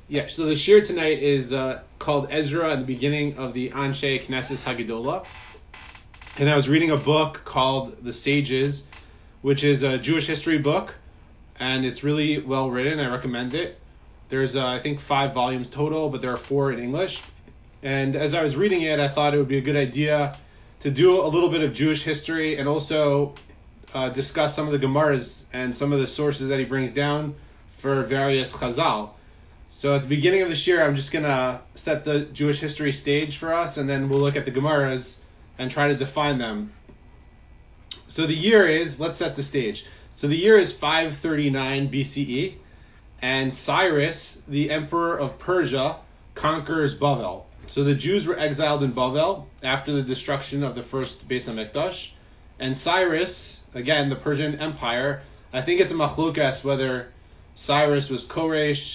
Yeah, so the shir tonight is called Ezra at the beginning of the Anshe Knesset Hagedolah. And I was reading a book called The Sages, which is a Jewish history book, and it's really well written. I recommend it. There's, I think, 5 volumes total, but there are 4 in English. And as I was reading it, I thought it would be a good idea to do a little bit of Jewish history and also discuss some of the Gemaras and some of the sources that he brings down for various Chazal. So at the beginning of the shir, I'm just going to set the Jewish history stage for us, and then we'll look at the Gemaras and try to define them. So the year is, let's set the stage. So the year is 539 BCE, and Cyrus, the emperor of Persia, conquers Bavel. So the Jews were exiled in Bavel after the destruction of the first Beis HaMikdash, and Cyrus, again, the Persian Empire, I think it's a machlokas whether Cyrus was Koresh,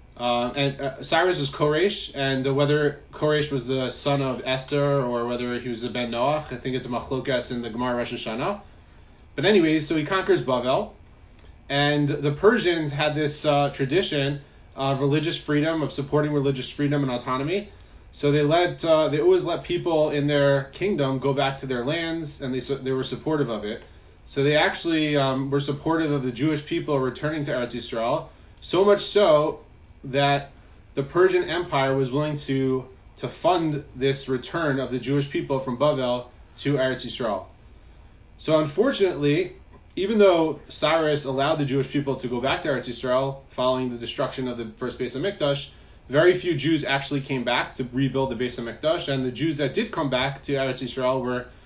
Cyrus was Koresh, and whether Koresh was the son of Esther or whether he was a ben Noach. I think it's a machlokas in the Gemara Rosh Hashanah. But anyways, so he conquers Bavel, and the Persians had this tradition of religious freedom, of supporting religious freedom and autonomy. So they always let people in their kingdom go back to their lands, and they were supportive of it. So they actually were supportive of the Jewish people returning to Eretz Yisrael, so much so that the Persian Empire was willing to fund this return of the Jewish people from Bavel to Eretz Yisrael. So unfortunately, even though Cyrus allowed the Jewish people to go back to Eretz Yisrael following the destruction of the first Beis HaMikdash, very few Jews actually came back to rebuild the Beis HaMikdash, and the Jews that did come back to Eretz Yisrael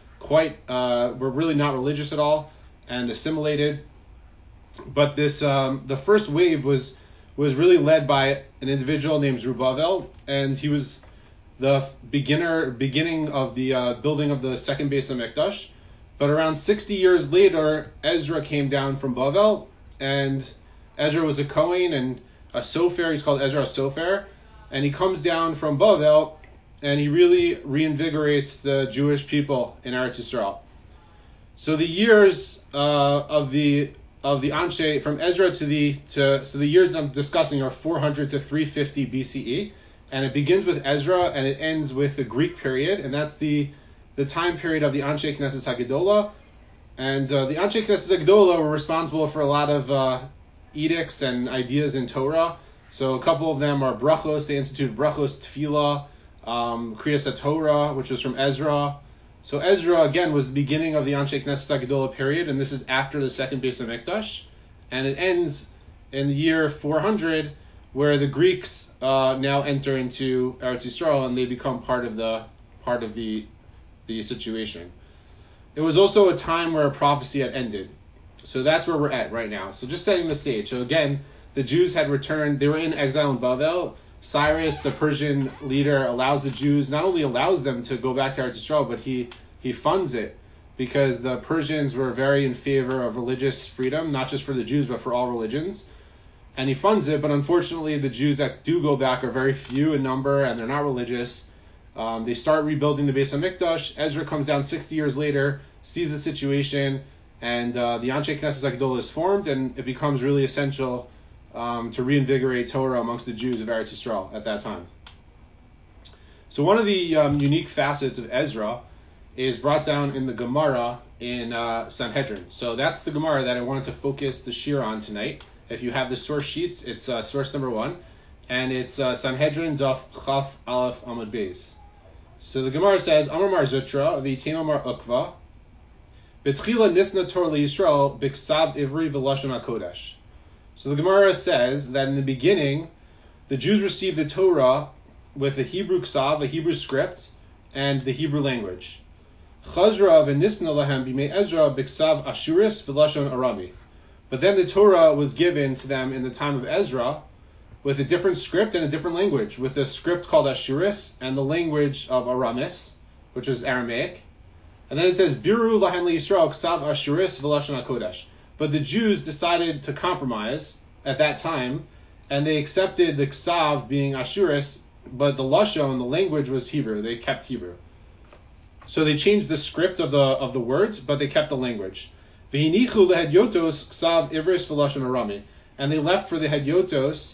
were really not religious at all and assimilated. But this the first wave was really led by an individual named Zerubbabel, and he was the beginning of the building of the second Beis HaMikdash. But around 60 years later, Ezra came down from Bavel, and Ezra was a Kohen and a Sofer. He's called Ezra Sofer, and he comes down from Bavel, and he really reinvigorates the Jewish people in Eretz Yisrael. So the years of the Anshe from Ezra so the years that I'm discussing are 400 to 350 BCE, and it begins with Ezra and it ends with the Greek period, and that's the time period of the Anshe Knesset Hagedolah. And the Anshe Knesset Hagedolah were responsible for a lot of edicts and ideas in Torah. So a couple of them are brachos. They instituted brachos, tefillah, kriyas Torah, which was from Ezra. So Ezra, again, was the beginning of the Anshe Knesset Hagedolah period, and this is after the second Beis HaMikdash. And it ends in the year 400, where the Greeks now enter into Eretz Yisrael, and they become part of the situation. It was also a time where a prophecy had ended. So that's where we're at right now. So just setting the stage. So again, the Jews had returned. They were in exile in Bavel. Cyrus, the Persian leader, allows the Jews, not only allows them to go back to Eretz Yisrael, but he funds it, because the Persians were very in favor of religious freedom, not just for the Jews, but for all religions. And he funds it, but unfortunately the Jews that do go back are very few in number, and they're not religious. They start rebuilding the Beis HaMikdash. Ezra comes down 60 years later, sees the situation, and the Anshe Knesset Hagedolah is formed, and it becomes really essential to reinvigorate Torah amongst the Jews of Eretz Yisrael at that time. So one of the unique facets of Ezra is brought down in the Gemara in Sanhedrin. So that's the Gemara that I wanted to focus the shir on tonight. If you have the source sheets, it's source number 1, and it's Sanhedrin Daf Chaf Aleph Amud Beis. So the Gemara says, Amar Mar Zutra, V'yitem Amar Ukva, B'tchila Nisna Torah LeYisrael, B'ksav Ivri V'lashon HaKodesh. So the Gemara says that in the beginning, the Jews received the Torah with a Hebrew ksav, a Hebrew script, and the Hebrew language. Chazra v'nisna lahem b'mei Ezra b'ksav Ashuris v'lashon Arami. But then the Torah was given to them in the time of Ezra with a different script and a different language, with a script called Ashuris and the language of Aramis, which is Aramaic. And then it says, Biru lahem liYisrael ksav Ashuris v'lashon HaKodesh. But the Jews decided to compromise at that time, and they accepted the ksav being Ashuris, but the lashon, the language, was Hebrew. They kept Hebrew. So they changed the script of the words, but they kept the language. V'hinichu lehedyotos ksav ivris v'lashon Arami. And they left for the hedyotos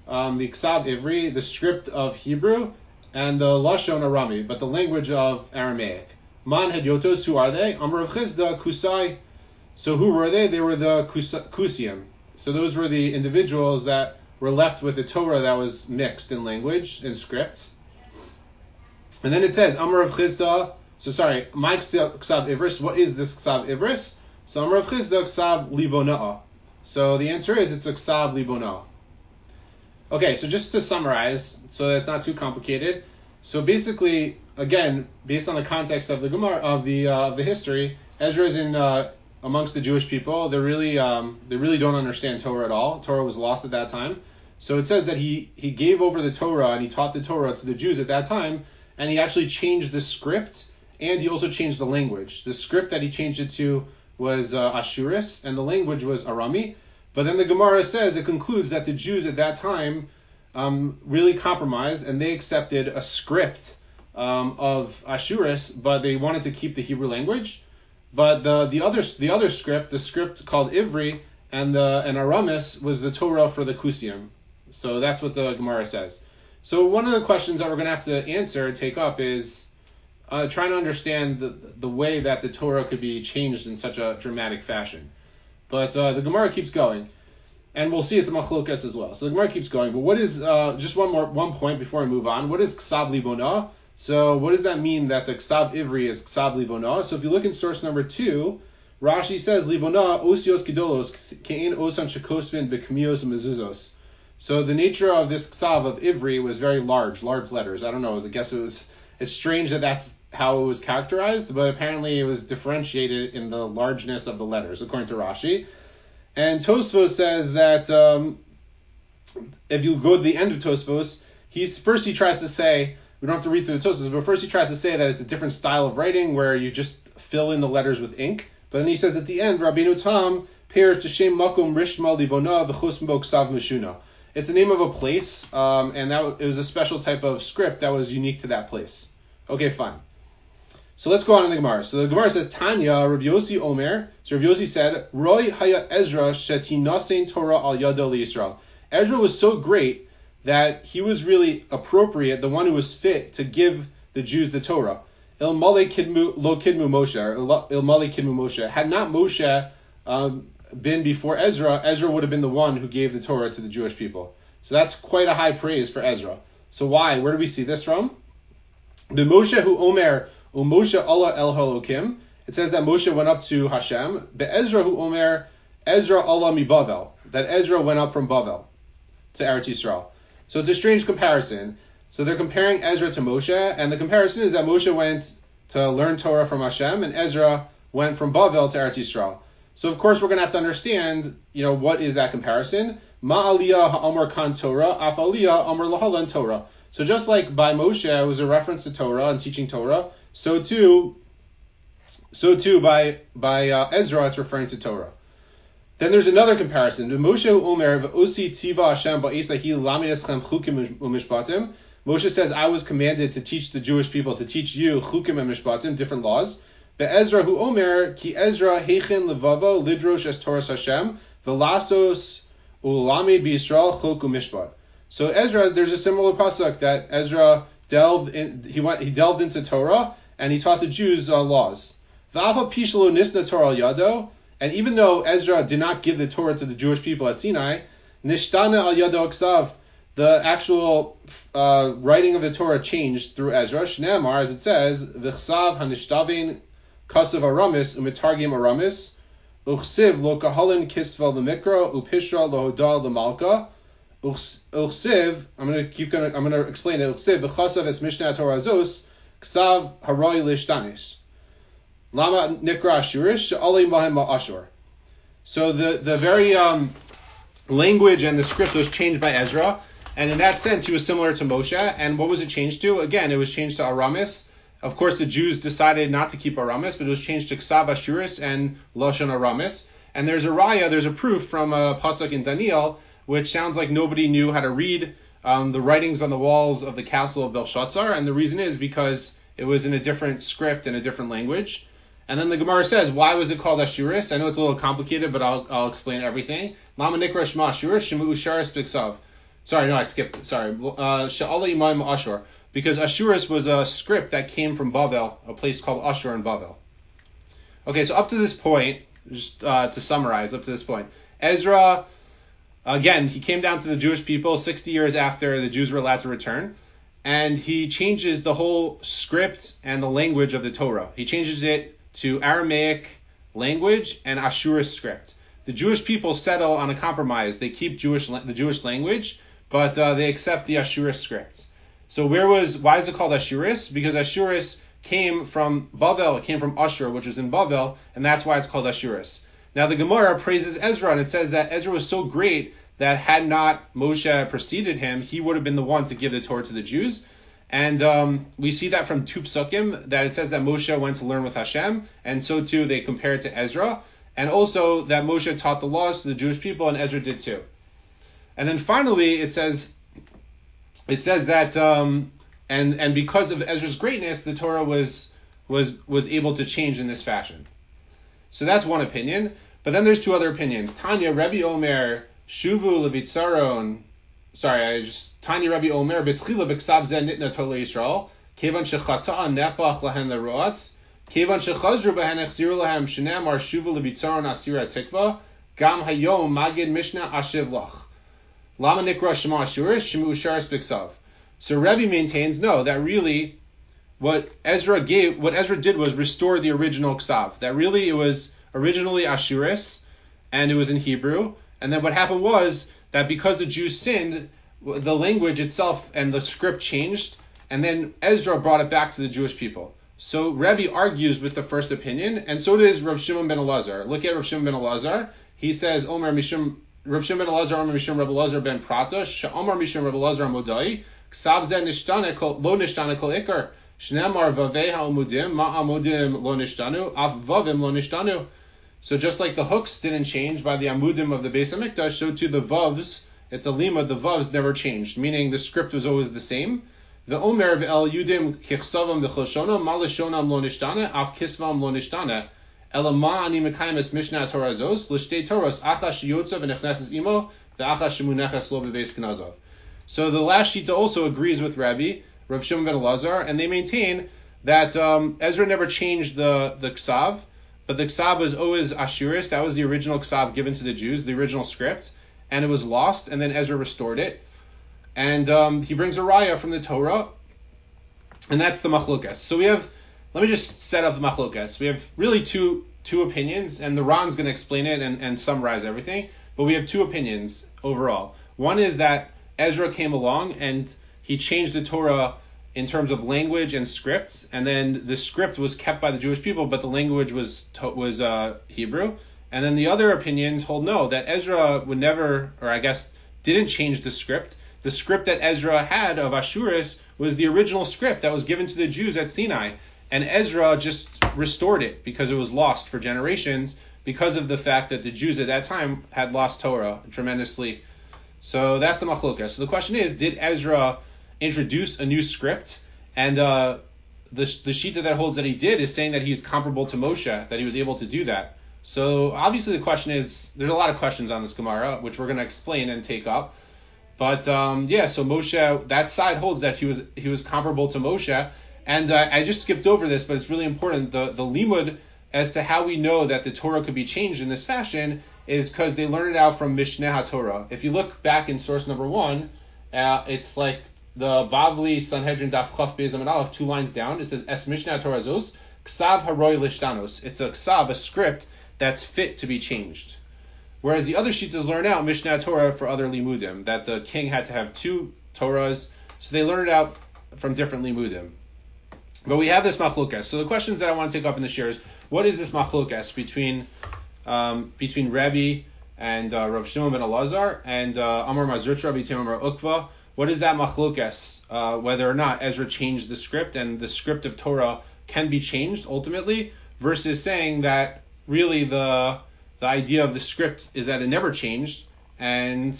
the Ksav Ivri, the script of Hebrew, and the Lashon Arami, but the language of Aramaic. Man Hedyotos, who are they? Amar Rav Chizda, Kusai. So who were they? They were the Kusiim. So those were the individuals that were left with the Torah that was mixed in language and script. And then it says, Amar Rav Chizda, so sorry, my Ksav Ivris, what is this Ksav Ivris? So Amar Rav Chizda, Ksav Libona'ah. So the answer is it's a Ksav Libona'ah. Okay, so just to summarize, so that's not too complicated. So basically, again, based on the context of the Gemara, of the history, Ezra is in amongst the Jewish people. They really don't understand Torah at all. Torah was lost at that time. So it says that he gave over the Torah and he taught the Torah to the Jews at that time, and he actually changed the script and he also changed the language. The script that he changed it to was Ashuris, and the language was Arami. But then the Gemara says, it concludes that the Jews at that time really compromised, and they accepted a script of Ashuris, but they wanted to keep the Hebrew language. But the other script, the script called Ivri and Aramis, was the Torah for the Kusiim. So that's what the Gemara says. So one of the questions that we're going to have to answer and take up is trying to understand the way that the Torah could be changed in such a dramatic fashion. But the Gemara keeps going, and we'll see it's a machlokas as well. So the Gemara keeps going. But what is just one point before I move on? What is Ksav Libona'ah? So what does that mean that the Ksav Ivri is Ksav Libona'ah? So if you look in source number 2, Rashi says Libona'ah osios gedolos kein osan shekosvin bekmios mezuzos. So the nature of this Ksav of Ivri was very large letters. I don't know. I guess it's strange that that's how it was characterized, but apparently it was differentiated in the largeness of the letters, according to Rashi. And Tosfos says that if you go to the end of Tosfos, he tries to say, we don't have to read through the Tosfos, but first he tries to say that it's a different style of writing where you just fill in the letters with ink. But then he says at the end, Rabbeinu Tam pairs to Shem Makom Rishma Libona v'Chosmo Ksav Meshuna. It's the name of a place, and it was a special type of script that was unique to that place. Okay, fine. So let's go on in the Gemara. So the Gemara says, Tanya, Rav Yossi Omer. So Rav Yossi said, Roy Haya Ezra Shetinasein Torah al Yado Yisrael. Ezra was so great that he was really appropriate, the one who was fit to give the Jews the Torah. Il Male Kidmu Lo Kidmu Moshe. Il Male Kidmu Moshe. Had not Moshe been before Ezra, Ezra would have been the one who gave the Torah to the Jewish people. So that's quite a high praise for Ezra. So why? Where do we see this from? The Moshe who Omer Moshe Allah El Halokim. It says that Moshe went up to Hashem. Be'ezra hu Omer Ezra Allah mi Bavel. That Ezra went up from Bavel to Eretz Yisrael. So it's a strange comparison. So they're comparing Ezra to Moshe, and the comparison is that Moshe went to learn Torah from Hashem, and Ezra went from Bavel to Eretz Yisrael. So of course we're going to have to understand, what is that comparison? Ma'aliyah ha'amar kan Torah, af aliyah amar lahalan Torah. So just like by Moshe it was a reference to Torah and teaching Torah, so too by Ezra it's referring to Torah. Then there's another comparison. Moshe Omer v'osi tiva Hashem ba'esahi lamideschem chukim u'mishpatim. Moshe says, I was commanded to teach the Jewish people, to teach you chukim and mishpatim, different laws. Be'ezra hu Omer ki Ezra heichin levavo lidrosh es Torah Hashem v'lasos u'lamid b'Yisrael chuk u'mishpat. So Ezra, there's a similar pasuk that Ezra delved into Torah and he taught the Jews laws. V'afa pishlo nisna Torah al yado. And even though Ezra did not give the Torah to the Jewish people at Sinai, nishtana al yado ksav, the actual writing of the Torah changed through Ezra. Shneamar, as it says, v'chsav hanishtavein kasav aramis umitargim aramis uchsiv lo kahalin kisva lemikra upishra lohodal lemalka uchsiv. I'm gonna explain it. Uchsiv v'chasav es mishnah Torah zos ksav haroi lishtanish. Lama nikra ashurish she'alei mahem ma'ashur. So the very language and the script was changed by Ezra, and in that sense he was similar to Moshe. And what was it changed to? Again, it was changed to Aramis. Of course, the Jews decided not to keep Aramis, but it was changed to Ksav Ashuris and Lashon Aramis. And there's a proof from a pasuk in Daniel, which sounds like nobody knew how to read the writings on the walls of the castle of Belshazzar, and the reason is because it was in a different script and a different language. And then the Gemara says, why was it called Ashuris? I know it's a little complicated, but I'll explain everything. Lama nikra shma Ashuris shemu usharis b'ksav. Sorry, no, I skipped. Sorry. Sha'ala Imaim Ashur. Because Ashuris was a script that came from Bavel, a place called Ashur in Bavel. Okay, so up to this point, just to summarize, up to this point, Ezra, again, he came down to the Jewish people 60 years after the Jews were allowed to return, and he changes the whole script and the language of the Torah. He changes it to Aramaic language and Ashurish script. The Jewish people settle on a compromise. They keep the Jewish language, but they accept the Ashurish script. So why is it called Ashuris? Because Ashuris came from Bavel, it came from Ashur, which was in Bavel, and that's why it's called Ashuris. Now the Gemara praises Ezra, and it says that Ezra was so great that had not Moshe preceded him, he would have been the one to give the Torah to the Jews. And we see that from two psukim, that it says that Moshe went to learn with Hashem, and so too they compare it to Ezra, and also that Moshe taught the laws to the Jewish people, and Ezra did too. And then finally it says that and because of Ezra's greatness, the Torah was able to change in this fashion. So that's one opinion. But then there's two other opinions. Tanya Rabbi Omer Shuvu Levitzaron. Tanya Rabbi Omer Betchila B'Ksav Zen Nitna Torah Yisrael Kevan Shechata'a Nepach Lahen Leroatz Kevan Shechazru Behen Echziru Lahem Shenamar Shuvu Levitzaron Asira Tikva Gam Hayom Magid Mishnah Ashiv Lach Lama Nikra Shema Ashurish Shemu Usharis B'Ksav. So Rebbe maintains, no, that really what Ezra did was restore the original Ksav. That really it was originally Ashuris, and it was in Hebrew. And then what happened was that because the Jews sinned, the language itself and the script changed, and then Ezra brought it back to the Jewish people. So Rebbe argues with the first opinion, and so does Rav Shimon ben Elazar. Look at Rav Shimon ben Elazar. He says, Omer Mishum, Rav Shimon ben Elazar, Omer Mishum Rav Elazar ben Prata, She'omar Mishum Rav Elazar Modai, Ksav Zeh Nishtane Lo Nishtane Kol Ikar, Shneamar Vavei HaOmudim, Ma'amudim Lo Nishtanu, Af Vavim Lo Nishtanu. So just like the hooks didn't change by the Amudim of the Beis HaMikdash, so too the Vavs, it's a limud, the Vavs never changed, meaning the script was always the same. The Omer V'el Yudim Kichsavam V'choshonam, Malashonam Lo Nishtane, Af Kisvam Lo Nishtane, Elama Ani Mekaimes Mishnah Torah Zos, L'shtei Toros, Achash Yotzav V'nechneses Imo, V'achash Shemuneches Lo B'Beis Knazov. So the last Shita also agrees with Rabbi, Rav Shimon ben Elazar, and they maintain that Ezra never changed the Ksav, but the Ksav was always Ashuris. That was the original Ksav given to the Jews, the original script, and it was lost, and then Ezra restored it. And he brings a raya from the Torah, and that's the Machlokas. So let me just set up the Machlokas. We have really two opinions, and the Ran's going to explain it and summarize everything, but we have two opinions overall. One is that Ezra came along and he changed the Torah in terms of language and scripts, and then the script was kept by the Jewish people, but the language was Hebrew. And then the other opinions hold no, that Ezra would never, or I guess didn't change the script. The script that Ezra had of Ashuris was the original script that was given to the Jews at Sinai, and Ezra just restored it because it was lost for generations because of the fact that the Jews at that time had lost Torah tremendously. So that's the machloka. So the question is, did Ezra introduce a new script? And the shita that holds that he did is saying that he's comparable to Moshe, that he was able to do that. So obviously the question is, there's a lot of questions on this Gemara, which we're going to explain and take up. But so Moshe, that side holds that he was comparable to Moshe. And I just skipped over this, but it's really important. The limud as to how we know that the Torah could be changed in this fashion is because they learned it out from Mishneh HaTorah. If you look back in source number 1, it's like the Bavli Sanhedrin Daf Chaf Beis Amud Aleph, 2 lines down. It says Es Mishneh HaTorah Zos Ksav Haroy Lishtanos. It's a ksav, a script that's fit to be changed. Whereas the other shittas learn out Mishneh HaTorah for other limudim, that the king had to have 2 Torahs, so they learned it out from different limudim. But we have this machlokas. So the questions that I want to take up in the share is, what is this machlokas between Rebbe and Rav Shimon ben Elazar and Amar Mazurcha, Rabbi Tim Amar Ukva? What is that machlokas? Whether or not Ezra changed the script and the script of Torah can be changed ultimately, versus saying that really the idea of the script is that it never changed and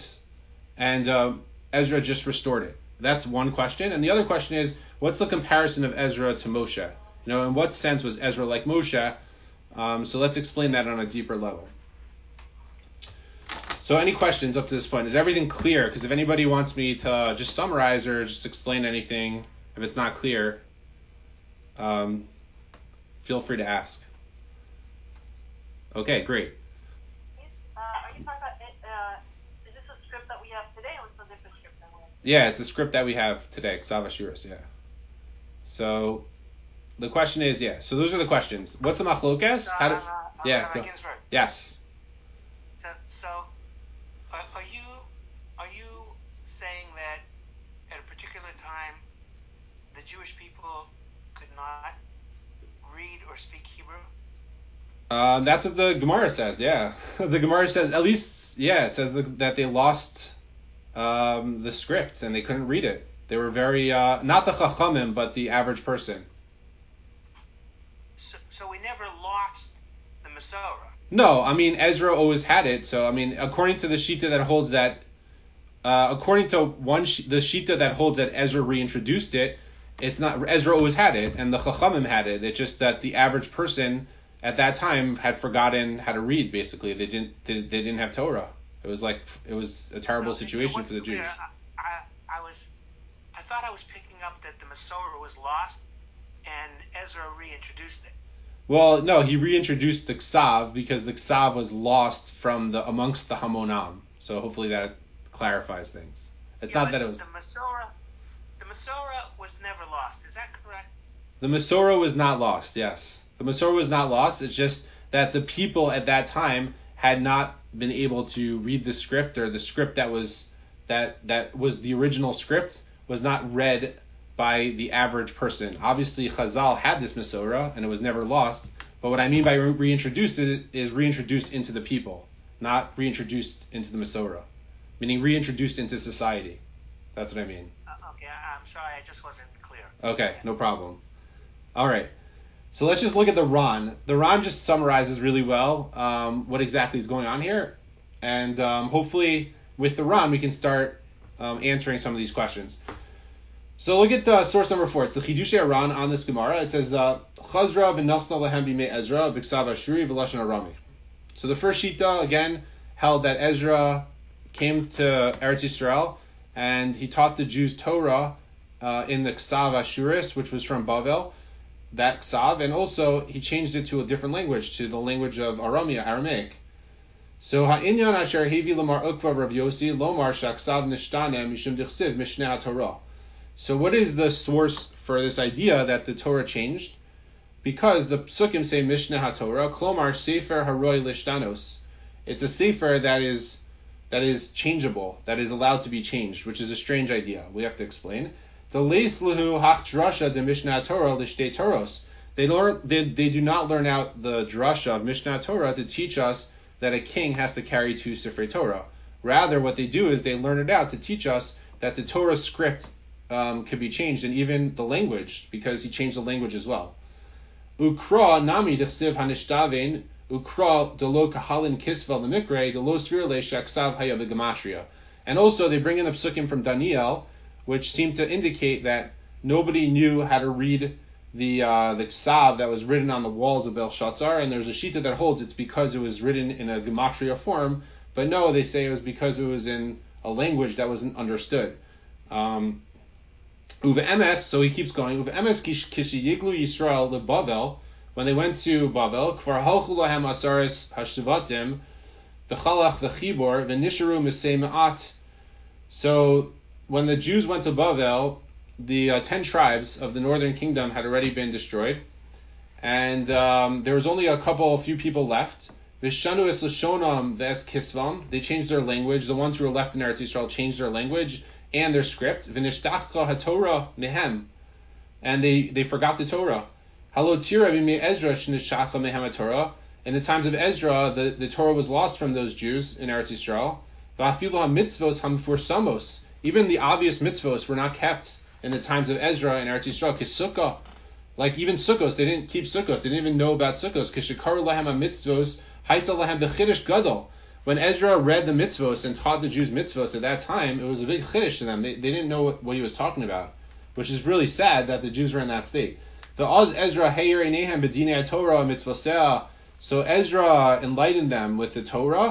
Ezra just restored it. That's one question. And the other question is, what's the comparison of Ezra to Moshe? In what sense was Ezra like Moshe? So let's explain that on a deeper level. So any questions up to this point? Is everything clear? Because if anybody wants me to just summarize or just explain anything, if it's not clear, feel free to ask. Okay, great. Are you talking about is this a script that we have today, or is it a different script that we have? Yeah, it's a script that we have today, Ksav Ashuris, yeah. So the question is, so those are the questions. What's the machlokes? Go. Ginsburg. Yes. So are you saying that at a particular time the Jewish people could not read or speak Hebrew? That's what the Gemara says, yeah. The Gemara says, at least, it says that they lost the script and they couldn't read it. They were very, not the Chachamim, but the average person. So we never lost the Masorah? No, I mean, Ezra always had it. So, I mean, according to the Shita that holds that, according to the Shita that holds that Ezra reintroduced it, it's not, Ezra always had it, and the Chachamim had it. It's just that the average person at that time had forgotten how to read, basically. They didn't have Torah. It was a terrible situation for the Jews. I thought I was picking up that the Masorah was lost and Ezra reintroduced it. Well, no, he reintroduced the Ksav because the Ksav was lost from amongst the Hamonam. So hopefully that clarifies things. It's not that it was. The Masorah was never lost. Is that correct? The Masorah was not lost. Yes, the Masorah was not lost. It's just that the people at that time had not been able to read the script, or the script that was the original script was not read by the average person. Obviously, Chazal had this Masorah, and it was never lost. But what I mean by reintroduced is reintroduced into the people, not reintroduced into the Masorah, meaning reintroduced into society. That's what I mean. Okay, I'm sorry, I just wasn't clear. Okay, no problem. All right. So let's just look at the Ran. The Ran just summarizes really well what exactly is going on here. And hopefully with the Ran we can start answering some of these questions. So look at source number 4. It's the Chidushei Ran on this Gemara. It says, Chazra v'nasna lahem bimei Ezra b'ksav Ashuri v'lashon Arami. So the first Shita, again, held that Ezra came to Eretz Yisrael and he taught the Jews Torah in the Ksav Ashuris, which was from Bavel, that Ksav, and also he changed it to a different language, to the language of Aramaic. So ha'inyan asher hevi lamar ukva Rav Yossi lomar shaksav nishtane mishum dichsiv mishneh haTorah. So what is the source for this idea that the Torah changed? Because the psukim say mishneh haTorah, klomar sefer haroi lishtanos. It's a sefer that is changeable, that is allowed to be changed, which is a strange idea. We have to explain. The leis lehu hachdrasha de mishneh Torah lishtei toros. They do not learn out the drasha of Mishnah Torah to teach us that a king has to carry 2 Sifrei Torah. Rather, what they do is they learn it out to teach us that the Torah script could be changed, and even the language, because he changed the language as well. Ukra nami d'chsiv hanishtavein ukra delo kahalin kisvel lemikre delo svirle shaksav haya begematria. And also they bring in the psukim from Daniel, which seem to indicate that nobody knew how to read the ksav that was written on the walls of Belshazzar, and there's a shita that holds it's because it was written in a gematria form, but no, they say it was because it was in a language that wasn't understood. Uve MS, so he keeps going. Uve MS kishi yiglu Yisrael le Bavel, when they went to Bavel, kvar halchu lahem asaris hashtivatim bechalach v'chibor v'nisharu misei ma'at. So when the Jews went to Bavel, the 10 tribes of the northern kingdom had already been destroyed, and there was only a few people left. V'shanu es lashonam v'es kisvam. They changed their language. The ones who were left in Eretz Yisrael changed their language and their script. V'nishtachcha haTorah mehem, and they forgot the Torah. Halotira b'mei Ezra shnishachcha mehem haTorah. In the times of Ezra, the Torah was lost from those Jews in Eretz Yisrael. V'afilu ha-mitzvos ha-mefursamos. Even the obvious mitzvos were not kept in the times of Ezra in Eretz Yisrael. Kisukah, like even Sukkos, they didn't keep Sukkos. They didn't even know about Sukkos. Kishikaru lahem ha-mitzvos haitza lahem b'chiddush gadol. When Ezra read the mitzvos and taught the Jews mitzvos at that time, it was a big chiddush to them. They didn't know what he was talking about, which is really sad that the Jews were in that state. The Oz Ezra heir enehem b'dinei Torah mitzvosea. So Ezra enlightened them with the Torah.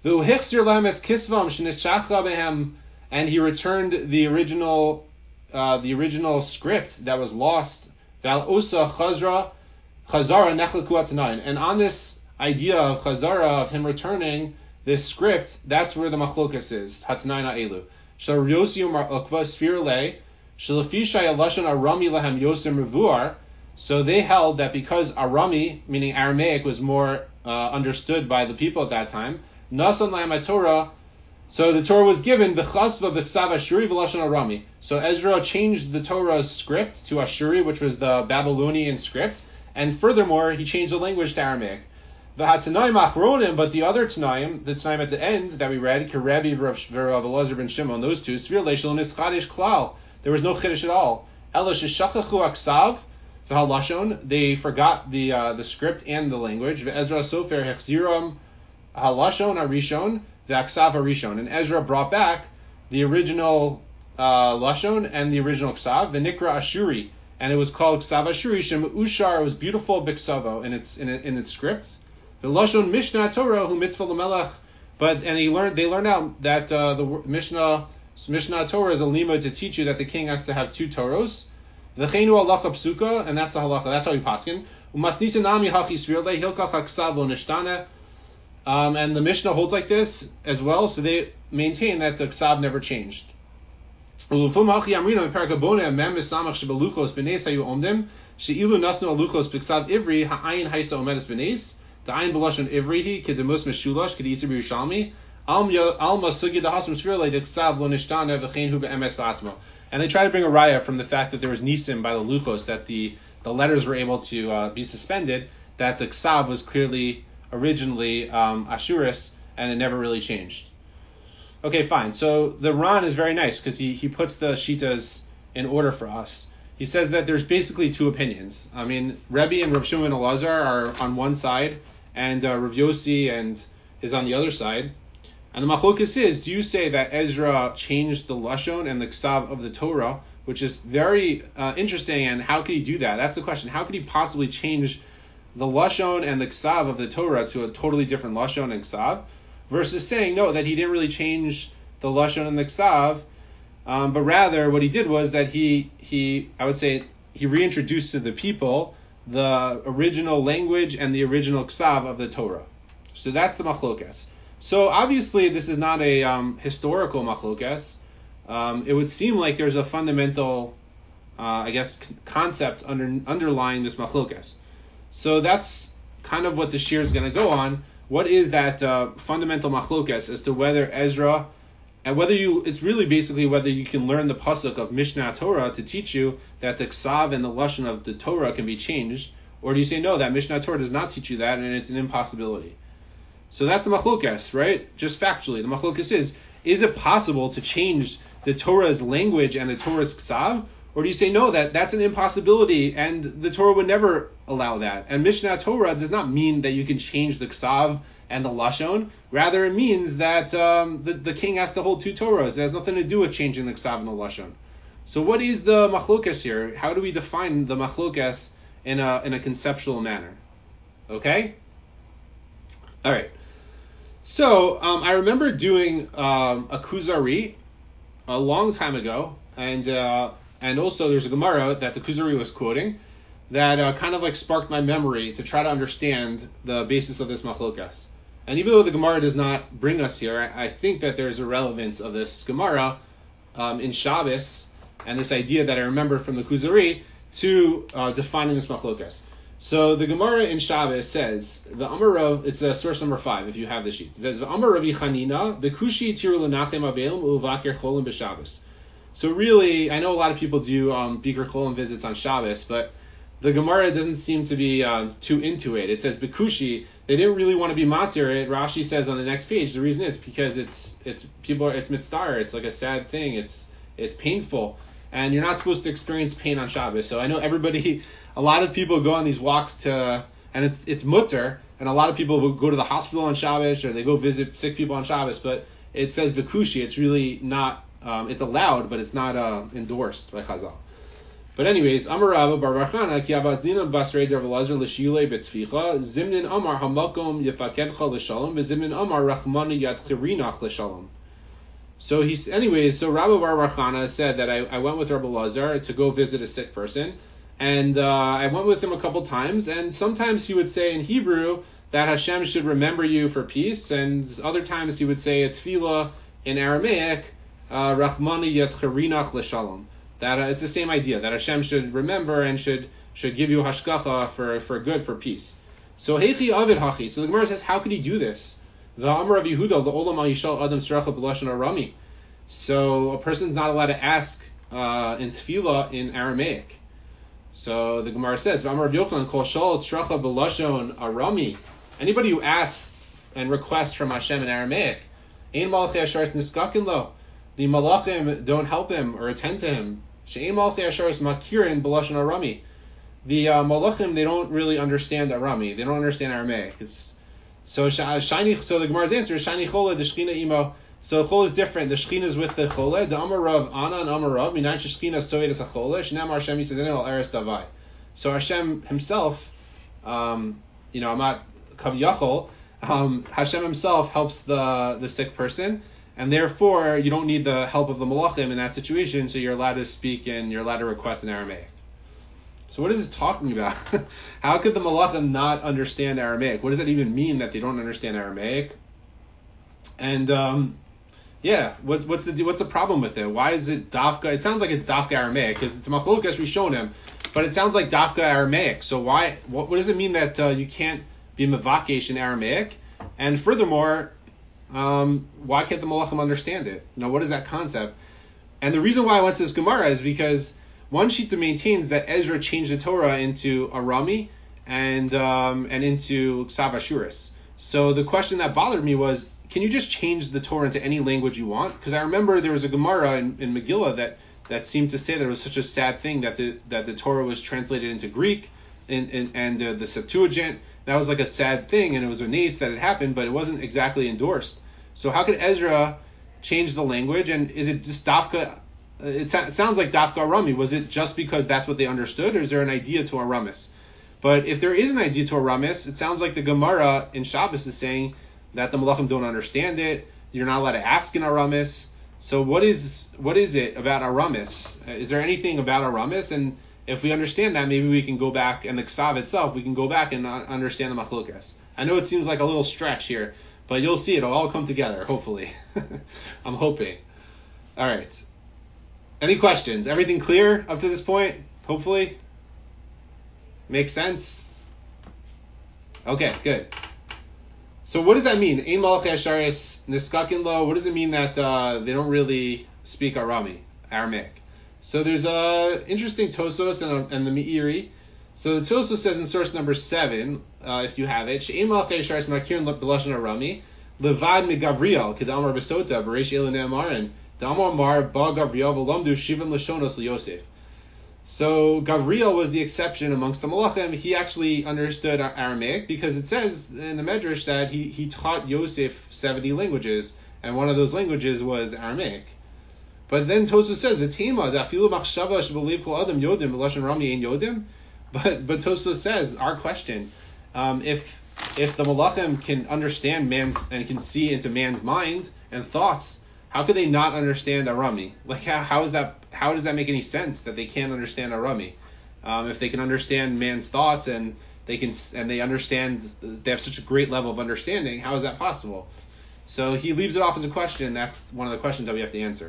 V'uhichzir lahem es kisvam shenitshachra behem, and he returned the original script that was lost. Val osa chazara nechleku atanayin. And on this idea of chazara, of him returning this script, that's where the machlokas is. Hatanayin ha'elu. Shal Yosi Umar Ukva Sfir Le, Shalafisha Yalashon Arami Lahem Yosim Revuar. So they held that because Arami, meaning Aramaic, was more understood by the people at that time, Nasan Lahem Torah. So the Torah was given B'chasva B'ksav Ashuri V'lashon Arami. So Ezra changed the Torah's script to Ashuri, which was the Babylonian script, and furthermore he changed the language to Aramaic. V'hatanaim achronim, but the other Tanaim, the Tanaim at the end that we read, Kerebi V'Rav Elazar ben Shimon, those two, Svir Leishel Nischadish Klal. There was no chiddush at all. Ela sheshachachu aksav v'halashon. They forgot the script and the language. V'Ezra Sofer hechziram halashon harishon v'aksav harishon. And Ezra brought back the original lashon and the original ksav. V'nikra Ashuri, and it was called ksav Ashuri. Shem ushar. It was beautiful biksavo in its script. V'lashon Mishnah Torah hu mitzvah l'melech. But they learned out that the Mishnah Torah is a limud to teach you that the king has to have two Torahs. V'cheinu halacha psuka, and that's the halacha. That's how we paskin. Umasnisa nami hachi svirle hilkach haksav lo nishtana. And the Mishnah holds like this as well, so they maintain that the ksav never changed. Ulufum hachi amrina perakabona mem misamach shebeluchos b'neis hayu omdim sheilu nasnu aluchos b'ksav ivri ha'ayin haisa omedes b'neis da'ayin b'lashon ivrihi kedemus meshulash kedisir b'yushalmi. And they try to bring a raya from the fact that there was nisim by the luchos, that the letters were able to be suspended, that the ksav was clearly originally Ashuris, and it never really changed. Okay, fine. So the Ran is very nice because he puts the shitas in order for us. He says that there's basically two opinions. I mean, Rebbe and Rav Shimon Elazar are on one side, and Rav Yossi is on the other side. And the machlokas is, do you say that Ezra changed the lashon and the ksav of the Torah, which is very interesting, and how could he do that? That's the question. How could he possibly change the lashon and the ksav of the Torah to a totally different lashon and ksav, versus saying, no, that he didn't really change the lashon and the ksav, but rather what he did was that he reintroduced to the people the original language and the original ksav of the Torah. So that's the machlokas. So obviously this is not a historical machlokas. It would seem like there's a fundamental, concept underlying this machlokas. So that's kind of what the shir is going to go on. What is that fundamental machlokas as to whether Ezra, and it's really basically whether you can learn the pasuk of Mishnah Torah to teach you that the ksav and the lashon of the Torah can be changed, or do you say no, that Mishnah Torah does not teach you that and it's an impossibility? So that's the machlokas, right? Just factually, the machlokas is it possible to change the Torah's language and the Torah's ksav? Or do you say no, that's an impossibility and the Torah would never allow that? And Mishnah Torah does not mean that you can change the ksav and the lashon. Rather, it means that the king has to hold two Torahs. It has nothing to do with changing the ksav and the lashon. So what is the machlokas here? How do we define the machlokas in a conceptual manner? Okay? All right. So I remember doing a Kuzari a long time ago, and also there's a Gemara that the Kuzari was quoting that kind of like sparked my memory to try to understand the basis of this machlokas. And even though the Gemara does not bring us here, I think that there's a relevance of this Gemara in Shabbos and this idea that I remember from the Kuzari to defining this machlokas. So the Gemara in Shabbos says, the Amar Rav, it's source number 5 if you have the sheet. It says, the Amar Rabbi Chanina, Bekushi tiru l'nachem avelim u'vaker cholim b'Shabbos. So really, I know a lot of people do Bikur Cholim visits on Shabbos, but the Gemara doesn't seem to be too into it. It says Bekushi, they didn't really want to be matir it. Rashi says on the next page, the reason is because it's mitzvah, it's like a sad thing, it's painful, and you're not supposed to experience pain on Shabbos. So I know a lot of people go on these walks and it's mutter, and a lot of people will go to the hospital on Shabbos or they go visit sick people on Shabbos, but it says Bekushi, it's really not, it's allowed, but it's not endorsed by Chazal. But anyways, Amar Rabba Bar Bar Chana ki avat zina basrei der v'lazer l'shiyulei betficha zimnin Amar hamakom yefakedcha l'shalom v'zimnin Amar rachmani yadchirinach l'shalom. So Rabbi Bar Bar Chana said that I went with Rabbi Lazar to go visit a sick person, and I went with him a couple times, and sometimes he would say in Hebrew that Hashem should remember you for peace, and other times he would say a tefillah in Aramaic, Rachmani yadchirinach l'shalom. That it's the same idea, that Hashem should remember and should give you hashgacha for good, for peace. So heichi avid hachi. So the Gemara says, how could he do this? The Amar Rav Yehuda le'olam ha'yishal adam sracha b'lashon arami. So a person's not allowed to ask in tefillah in Aramaic. So the Gemara says, Amar Rav Yochanan kol shal sracha b'lashon arami. Anybody who asks and requests from Hashem in Aramaic, ein malachei asharis niskakin lo. The malachim don't help him or attend to him. She'em malachei asharis makirin b'lashon arami. The malachim, they don't really understand Arami. They don't understand Aramaic. So the Gemara's answer is shani chola de shchina imo. So chol is different. The shchina is with the chola. The Amar Rav Ana and Amar Rav minayin shchina soed as a chola. Shnam Hashem yisadenu al eres davai. So Hashem himself, I'm not kaviyachol. Hashem himself helps the sick person. And therefore, you don't need the help of the malachim in that situation, so you're allowed to speak and you're allowed to request in Aramaic. So what is this talking about? How could the malachim not understand Aramaic? What does that even mean that they don't understand Aramaic? And what's the problem with it? Why is it dafka? It sounds like it's dafka Aramaic because it's machlokas we shown him, but it sounds like dafka Aramaic. So why? What does it mean that you can't be mevakesh in Aramaic? And furthermore, why can't the malachim understand it? What is that concept? And the reason why I went to this Gemara is because one shita maintains that Ezra changed the Torah into Arami and into Ksav Ashuris. So the question that bothered me was, can you just change the Torah into any language you want? Because I remember there was a Gemara in Megillah that seemed to say that it was such a sad thing that the Torah was translated into Greek and the Septuagint. That was like a sad thing, and it was a nace that it happened, but it wasn't exactly endorsed. So how could Ezra change the language? And is it just dafka? It sounds like dafka Arami. Was it just because that's what they understood, or is there an idea to Aramis? But if there is an idea to Aramis, it sounds like the Gemara in Shabbos is saying that the Malachim don't understand it. You're not allowed to ask in Aramis. So what is it about Aramis? Is there anything about Aramis? And if we understand that, maybe we can go back, and the Ksav itself, we can go back and understand the Machlokas. I know it seems like a little stretch here, but you'll see it'll all come together, hopefully. I'm hoping. All right. Any questions? Everything clear up to this point? Hopefully? Makes sense? Okay, good. So what does that mean? Ein malachei asharis niskakin lo. What does it mean that they don't really speak Aramaic? So there's a interesting Tosos and the Meiri. So the Tosos says in source number 7, if you have it, she'ein malachei asharis makirin b'lashon Arami levad megavriel kedamar besota b'reish elu ne'amarin damar mar ba Gavriel v'lamdu shivim lashonos lYosef. So Gavriel was the exception amongst the Malachim. He actually understood Aramaic because it says in the Medrash that he taught Yosef 70 languages, and one of those languages was Aramaic. But then Tosos says, "V'tema da'afilu machshava shebeliv kol adam yodim v'lashon Rami ein yodim." But Tosos says, our question, if the Malachim can understand man's and can see into man's mind and thoughts, how could they not understand Arami? Like how does that make any sense that they can't understand Arami? If they can understand man's thoughts and they understand, they have such a great level of understanding, how is that possible? So he leaves it off as a question. That's one of the questions that we have to answer.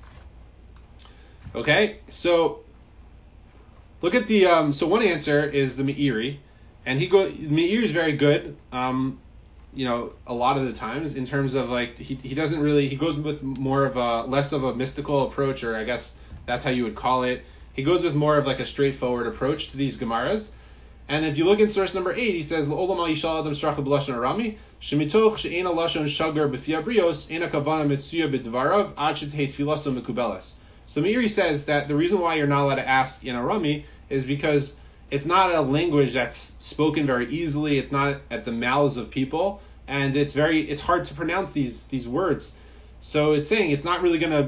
Okay, so look at the so one answer is the Meiri, and Meiri is very good. A lot of the times in terms of like he doesn't really, he goes with more of a less of a mystical approach, or I guess that's how you would call it. He goes with more of like a straightforward approach to these Gemaras. And if you look in source number 8, he says L'olam al yishal adam sracha b'lashon Arami shemitoch she'ena lashon shagar b'fi abrios ena kavana mitzuya b'dvarav ad shetei tfilaso mekubelas. So Meiri says that the reason why you're not allowed to ask in Arami is because it's not a language that's spoken very easily. It's not at the mouths of people, and it's hard to pronounce these words. So it's saying it's not really going to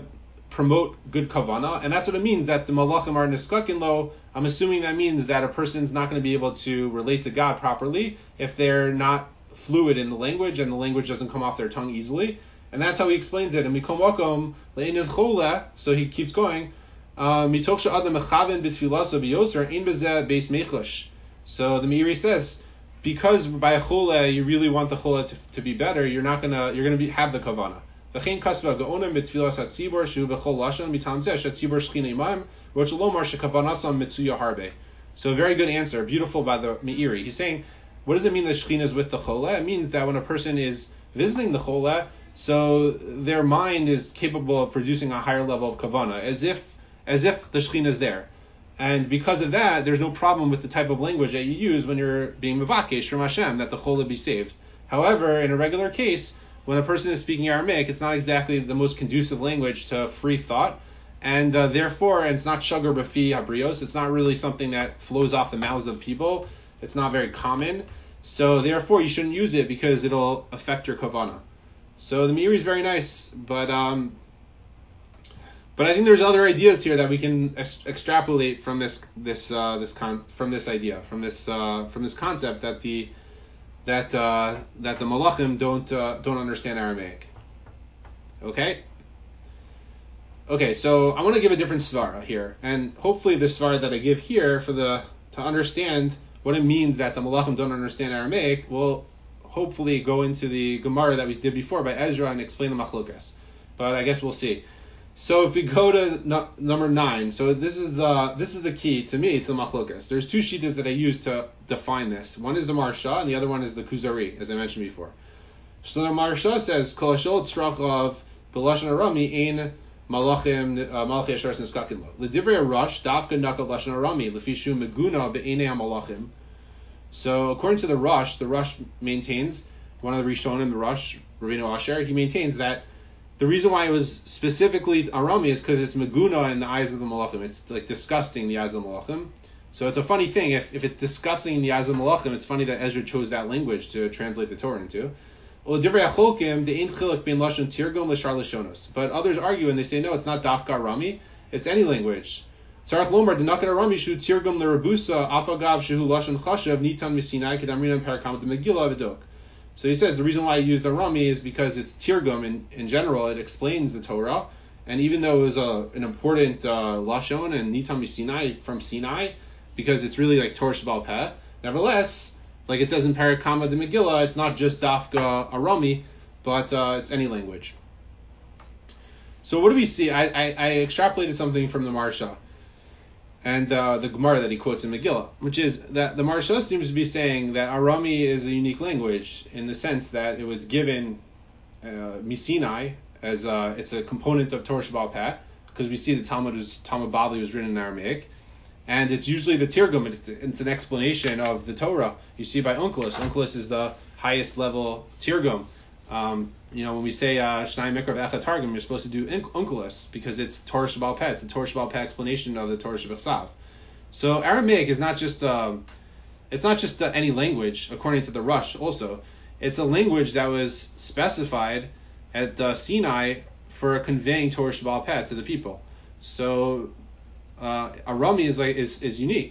promote good kavana, and that's what it means that the malachim are niskakin lo. I'm assuming that means that a person's not going to be able to relate to God properly if they're not fluid in the language and the language doesn't come off their tongue easily. And that's how he explains it. And mikom wakom le'inin chole. So he keeps going. Mitoch she'adam mechaven b'tfilaso b'yoser ein bezeh beis mechlish. So the Meiri says, because by a chole you really want the chole to be better, you're gonna have the kavana. V'chein kasva gaonim b'tfilas hatzibor shu b'chol lashon mitam zeh shetzibor shchina imam roch lomar shekavanasam mitzuya harbe. So a very good answer, beautiful by the Meiri. He's saying, what does it mean the shechina is with the chole? It means that when a person is visiting the chole, so their mind is capable of producing a higher level of kavana, as if the shechina is there. And because of that, there's no problem with the type of language that you use when you're being mevakesh from Hashem, that the chole be saved. However, in a regular case, when a person is speaking Aramaic, it's not exactly the most conducive language to free thought, and therefore, it's not shagar b'fi habrios, it's not really something that flows off the mouths of people, it's not very common, so therefore you shouldn't use it because it'll affect your kavana. So the Meiri is very nice, but I think there's other ideas here that we can extrapolate from this concept that the malachim don't understand Aramaic. Okay, so I want to give a different svara here, and hopefully the svara that I give here to understand what it means that the malachim don't understand Aramaic will hopefully go into the Gemara that we did before by Ezra and explain the machlokas. But I guess we'll see. So if we go to number 9, so this is the key to me to the machlokas. There's two shittas that I use to define this. One is the Maharsha and the other one is the Kuzari, as I mentioned before. So the Maharsha says Kol hashol tzrachav b'lashon arami ein malachim malachi asher niskakin lo. L'divrei Rush dafka nakal lashon arami lefishu meguna be'enei hamalachim. So according to the Rush maintains, one of the Rishonim, the Rush, Rabbeinu Asher, he maintains that the reason why it was specifically Arami is because it's meguna in the eyes of the malachim. It's like disgusting in the eyes of the malachim. So it's a funny thing, if it's disgusting in the eyes of the malachim, it's funny that Ezra chose that language to translate the Torah into. But others argue and they say, no, it's not Dafka Arami, it's any language. So he says the reason why I used Arami is because it's Tirgum in general, it explains the Torah, and even though it was an important Lashon and Nitam Sinai from Sinai, because it's really like Torah Sheba'al Peh, nevertheless, like it says in Perek Kama de Megillah, it's not just Dafka Arami, but it's any language. So what do we see? I extrapolated something from the Maharsha and the Gemara that he quotes in Megillah, which is that the Maharsha seems to be saying that Arami is a unique language in the sense that it was given Misinai as it's a component of Torah Sheba'al Peh, because we see the Talmud Bavli was written in Aramaic, and it's usually the Tirgum, it's an explanation of the Torah. You see by Onkelos. Onkelos is the highest level Tirgum. When we say Shnai Mikra V'Echad Targum, you're supposed to do Onkelos because it's Torah Sheba'al Peh. It's the Torah Sheba'al Peh explanation of the Torah Shebechsav. So Aramaic is not just any language, according to the Rush. Also, it's a language that was specified at Sinai for conveying Torah Sheba'al Peh to the people. So Arami is unique.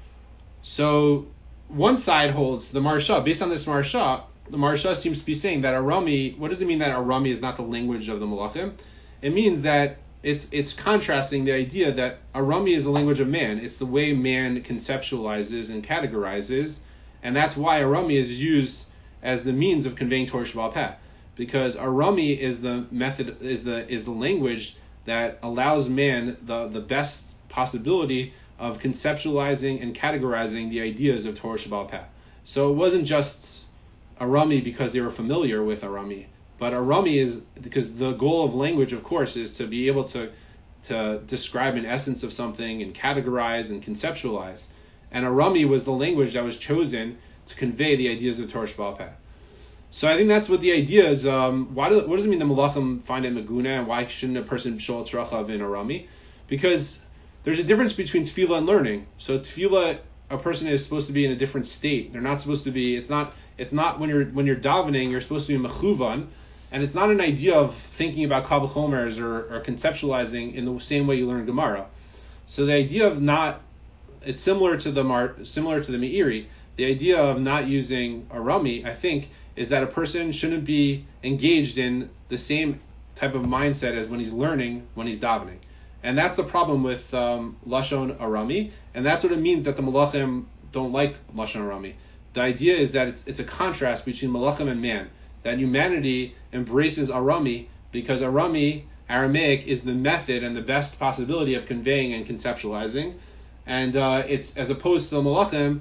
So one side holds the Maharsha. Based on this Maharsha, the Maharsha seems to be saying that Arami, what does it mean that Arami is not the language of the Malachim? It means that it's contrasting the idea that Arami is the language of man. It's the way man conceptualizes and categorizes, and that's why Arami is used as the means of conveying Torah Sheba'al Peh, because Arami is the method, is the language that allows man the best possibility of conceptualizing and categorizing the ideas of Torah Sheba'al Peh. So it wasn't just Arami because they were familiar with Arami, but Arami is because the goal of language, of course, is to be able to describe an essence of something and categorize and conceptualize. And Arami was the language that was chosen to convey the ideas of Torah Sheba'al Peh. So I think that's what the idea is. What does it mean the Malachim find it Meguna, and why shouldn't a person shol tzrachav in Arami? Because there's a difference between tefillah and learning. So tefillah, a person is supposed to be in a different state. They're not supposed to be. It's not when you're davening. You're supposed to be mechuvan, And it's not an idea of thinking about Kal V'chomers or conceptualizing in the same way you learn Gemara. So the idea of not, it's similar to the Meiri. The idea of not using Arami, I think, is that a person shouldn't be engaged in the same type of mindset as when he's learning, when he's davening. And that's the problem with Lashon Arami, and that's what it means that the Malachim don't like Lashon Arami. The idea is that it's a contrast between Malachim and man, that humanity embraces Arami because Arami, Aramaic, is the method and the best possibility of conveying and conceptualizing, and it's as opposed to the Malachim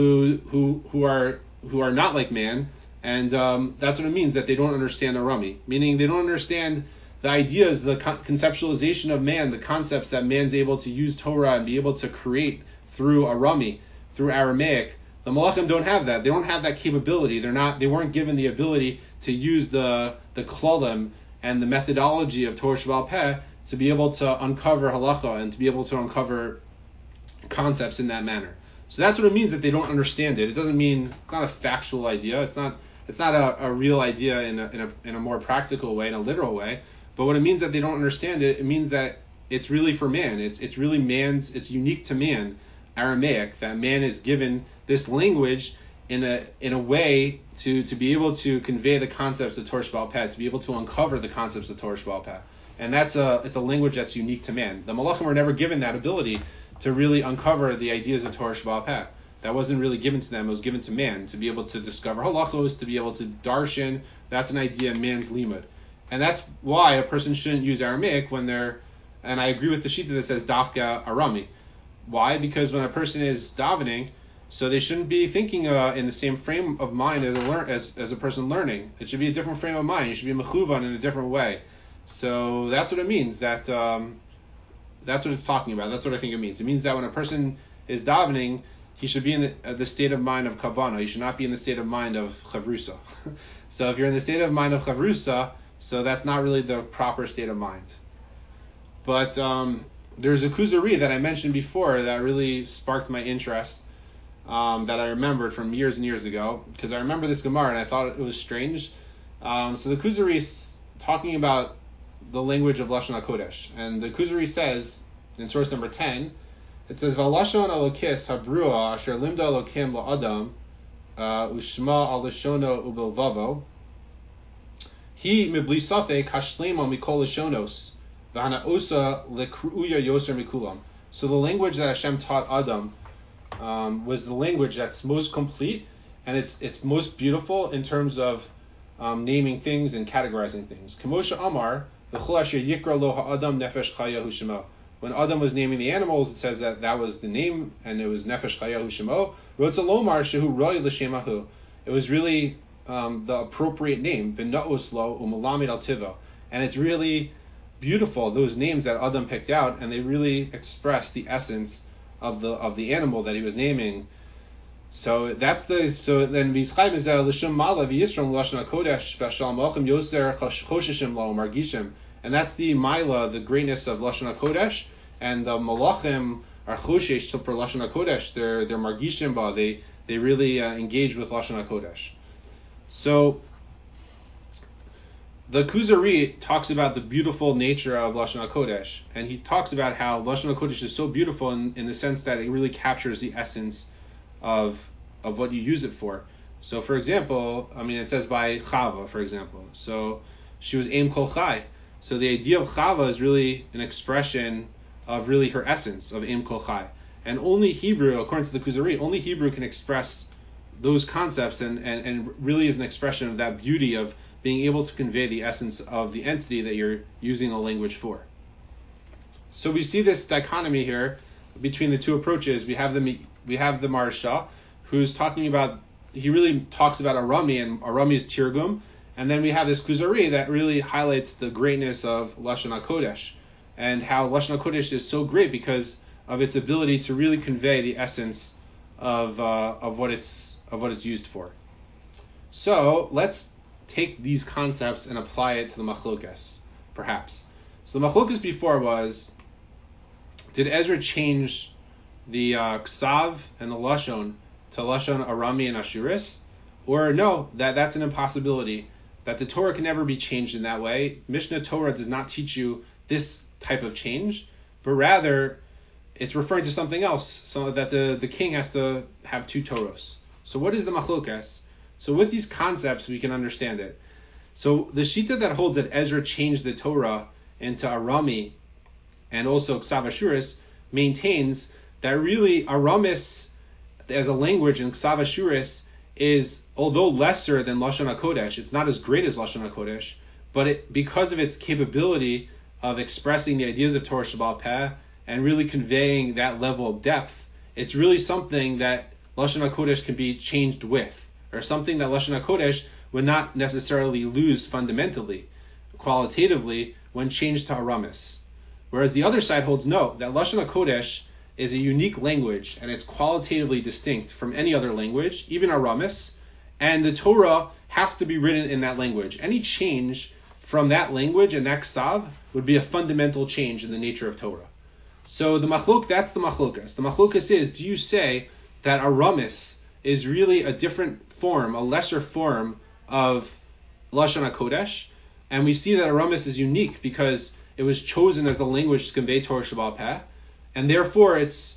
who are not like man, and that's what it means that they don't understand Arami, meaning they don't understand the ideas, the conceptualization of man, the concepts that man's able to use Torah and be able to create through Arami, through Aramaic. The Malachim don't have that. They don't have that capability. They weren't given the ability to use the klalim and the methodology of Torah Sheba'al Peh to be able to uncover halacha and to be able to uncover concepts in that manner. So that's what it means that they don't understand it. It doesn't mean it's not a factual idea. It's not a real idea in a more practical way, in a literal way. But what it means that they don't understand it, it means that it's really for man. It's really man's. It's unique to man, Aramaic, that man is given this language in a way to be able to convey the concepts of Torah Sheba'al Peh, to be able to uncover the concepts of Torah Sheba'al Peh. And it's a language that's unique to man. The Malachim were never given that ability to really uncover the ideas of Torah Sheba'al Peh. That wasn't really given to them. It was given to man to be able to discover halachos, to be able to darshan. That's an idea in man's limud. And that's why a person shouldn't use Aramaic when they're, and I agree with the shita that says dafka arami. Why? Because when a person is davening, so they shouldn't be thinking in the same frame of mind as a person learning. It should be a different frame of mind. You should be mechuvan in a different way. So that's what it means. That's what it's talking about. That's what I think it means. It means that when a person is davening, he should be in the state of mind of kavana. He should not be in the state of mind of chavrusa. So if you're in the state of mind of chavrusa, so that's not really the proper state of mind. But there's a kuzari that I mentioned before that really sparked my interest, that I remembered from years and years ago, because I remember this Gemara and I thought it was strange. So the kuzari is talking about the language of Lashon HaKodesh. And the kuzari says, in source number 10, it says, V'lashon alokis habrua asher limda alokim la'adam ushma al lashono ubelvavo He mibli safek hashlema mikol lashonos v'hana osa lekruya yoser mikulam. So the language that Hashem taught Adam was the language that's most complete and it's most beautiful in terms of naming things and categorizing things. Kamosha Amar v'chol asher yikra lo ha'adam nefesh chaya hu shemo. When Adam was naming the animals, it says that was the name, and it was Nefesh Chayahu Shemo. Rotza Lomar Shehu Roy L'Shemahu. It was really the appropriate name, V'Na'os Lo U'Malamid Al Tiva. And it's really beautiful, those names that Adam picked out, and they really express the essence of the animal that he was naming. So then V'Yischayim is L'Shem Mala V'Yisram L'Lashon HaKodesh V'Ashal Malchim Yoser Chosheshim Lo Margishim. And that's the Maila, the greatness of Lashon HaKodesh, and the Malachim are Choshesh for Lashon HaKodesh. They're Margishim Ba. They really engage with Lashon HaKodesh. So the Kuzari talks about the beautiful nature of Lashon HaKodesh, and he talks about how Lashon HaKodesh is so beautiful in the sense that it really captures the essence of what you use it for. So for example, it says by Chava, for example. So she was Aim Kol Chai. So the idea of Chava is really an expression of really her essence of Im Kol Chai. And only Hebrew, according to the Kuzari, only Hebrew can express those concepts and really is an expression of that beauty of being able to convey the essence of the entity that you're using a language for. So we see this dichotomy here between the two approaches. We have the Maharsha, who's talking about, he really talks about Arami, and Arami is Tirgum. And then we have this Kuzari that really highlights the greatness of Lashon HaKodesh and how Lashon HaKodesh is so great because of its ability to really convey the essence of what it's used for. So let's take these concepts and apply it to the Machlokas, perhaps. So the Machlokas before was, did Ezra change the Ksav and the Lashon to Lashon Arami and Ashuris? Or no, that's an impossibility. that the Torah can never be changed in that way. Mishnah Torah does not teach you this type of change, but rather it's referring to something else, so that the king has to have two Torahs. So what is the machlokas? So with these concepts, we can understand it. So the shita that holds that Ezra changed the Torah into Arami and also Ksav Ashuris maintains that really Aramis as a language in Ksav Ashuris is, although lesser than Lashon HaKodesh, it's not as great as Lashon HaKodesh, but because of its capability of expressing the ideas of Torah Sheba'al Peh and really conveying that level of depth, it's really something that Lashon HaKodesh can be changed with, or something that Lashon HaKodesh would not necessarily lose fundamentally, qualitatively, when changed to Aramis. Whereas the other side holds no, that Lashon HaKodesh is a unique language and it's qualitatively distinct from any other language, even Aramis, and the Torah has to be written in that language. Any change from that language and that ksav would be a fundamental change in the nature of Torah. So that's the machlokas. The machlokas is, do you say that Aramis is really a different form, a lesser form of Lashon HaKodesh? And we see that Aramis is unique because it was chosen as a language to convey Torah Sheba'al Peh, and therefore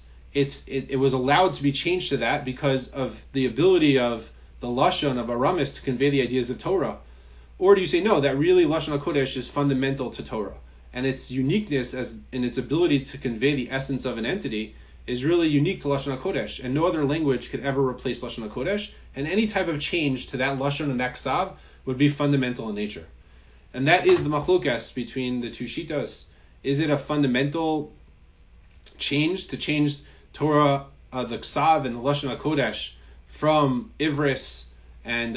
it was allowed to be changed to that because of the ability of the Lashon of Aramis to convey the ideas of Torah. Or do you say no, that really Lashon HaKodesh is fundamental to Torah, and its uniqueness as in its ability to convey the essence of an entity is really unique to Lashon HaKodesh, and no other language could ever replace Lashon HaKodesh, and any type of change to that Lashon and that Ksav would be fundamental in nature. And that is the machlokas between the two shitas. Is it a fundamental change to change Torah, the Ksav and the Lashon HaKodesh from Ivris and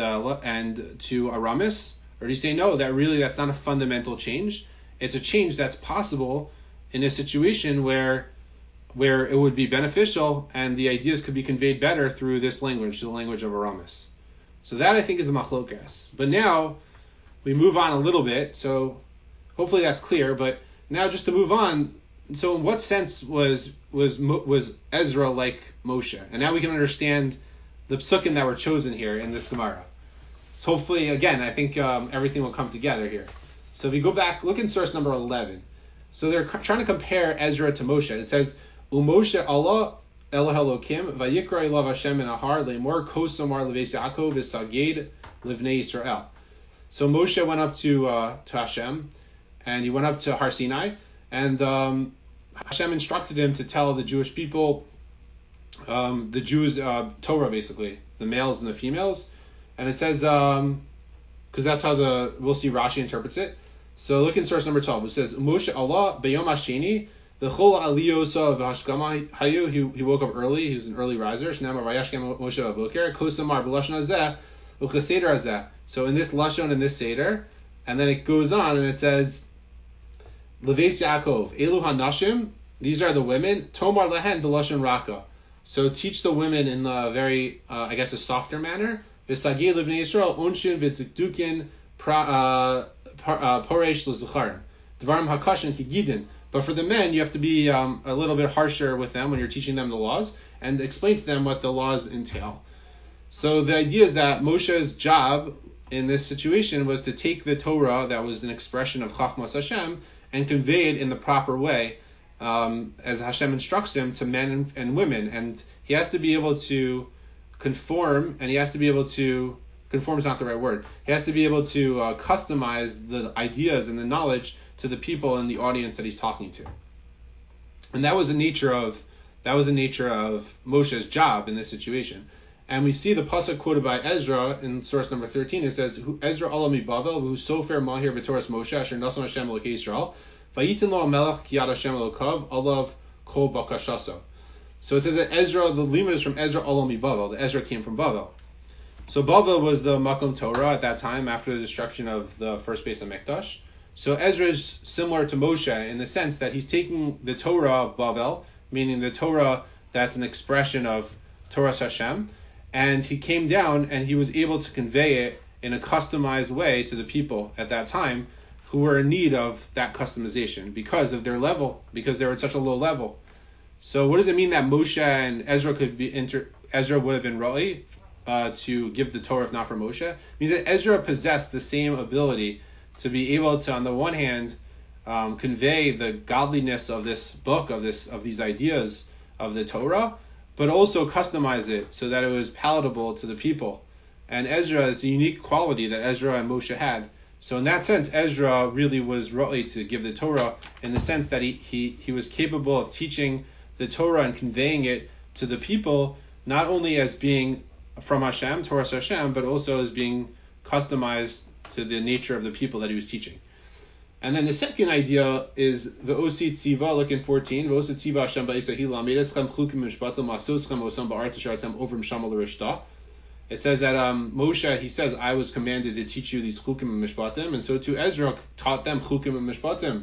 to Aramis? Or do you say no, that really that's not a fundamental change? It's a change that's possible in a situation where it would be beneficial and the ideas could be conveyed better through this language, the language of Aramis. So that I think is the machlokas. But now we move on a little bit, so hopefully that's clear. But now just to move on, so in what sense was Ezra like Moshe? And now we can understand the psukim that were chosen here in this Gemara. So hopefully, again, I think everything will come together here. So if you go back, look in source number 11. So they're trying to compare Ezra to Moshe. It says, Umoshe Allah Eloh Elokim vayikra elav Hashem in Ahar le'mor kosomar leves Yaakov v'saged livnei Yisrael. So Moshe went up to Hashem, and he went up to Har Sinai, and Hashem instructed him to tell the Jewish people, the Jews, Torah basically, the males and the females. And it says, because that's how we'll see Rashi interprets it. So look in source number 12. It says, Moshe Allah b'yom hasheni v'chol aliyosa v'hashkama hayu. He woke up early. He was an early riser. Shnamar vayashkem Moshe v'boker kosamar b'lashon hazeh v'cheseder hazeh. So in this lashon, in this seder, and then it goes on and it says, Leves Yaakov elu hanashim. These are the women. Tomar lehen b'lashon raka. So teach the women in a very, I guess, a softer manner. V'sagei livnei Yisrael onshin v'tikdukin poresh l'zucharim dvarim hakashin kigidin. But for the men, you have to be a little bit harsher with them when you're teaching them the laws and explain to them what the laws entail. So the idea is that Moshe's job in this situation was to take the Torah that was an expression of Chachmas Hashem and convey it in the proper way, as Hashem instructs him, to men and women. And he has to be able to conform, and he has to be able to, conform is not the right word, he has to be able to customize the ideas and the knowledge to the people in the audience that he's talking to. And that was the nature of Moshe's job in this situation. And we see the pasuk quoted by Ezra in source number 13. It says, Ezra Allah mi Bavel, who sofer mahir b'Torah Moshe, asher nasan Hashem Elokei Yisrael, vayitin lo melech ki yad Hashem Elokav, alav kol bakashaso. So it says that Ezra, the limud is from Ezra Allah mi Bavel. The Ezra came from Bavel. So Bavel was the Makom Torah at that time after the destruction of the first Beis HaMikdash. So Ezra is similar to Moshe in the sense that he's taking the Torah of Bavel, meaning the Torah that's an expression of Torah Hashem, and he came down and he was able to convey it in a customized way to the people at that time who were in need of that customization because of their level, because they were at such a low level. So what does it mean that Moshe and Ezra could be Ezra would have been Ra'i? to give the Torah if not for Moshe. It means that Ezra possessed the same ability to be able to, on the one hand, convey the godliness of this book, of these ideas of the Torah, but also customize it so that it was palatable to the people. And Ezra, it's a unique quality that Ezra and Moshe had. So in that sense, Ezra really was right to give the Torah in the sense that he was capable of teaching the Torah and conveying it to the people, not only as being from Hashem, Torah Hashem, but also as being customized to the nature of the people that he was teaching. And then the second idea is V'osi Tziva, look in 14. V'osi Tziva Hashem ba'Yisrael la'amedeschem chukim mishpatim la'asoschem osam ba'ar tishartem ovrim shamal l'rishta. It says that Moshe, he says, I was commanded to teach you these chukim and mishpatim, and so too Ezra taught them chukim and mishpatim.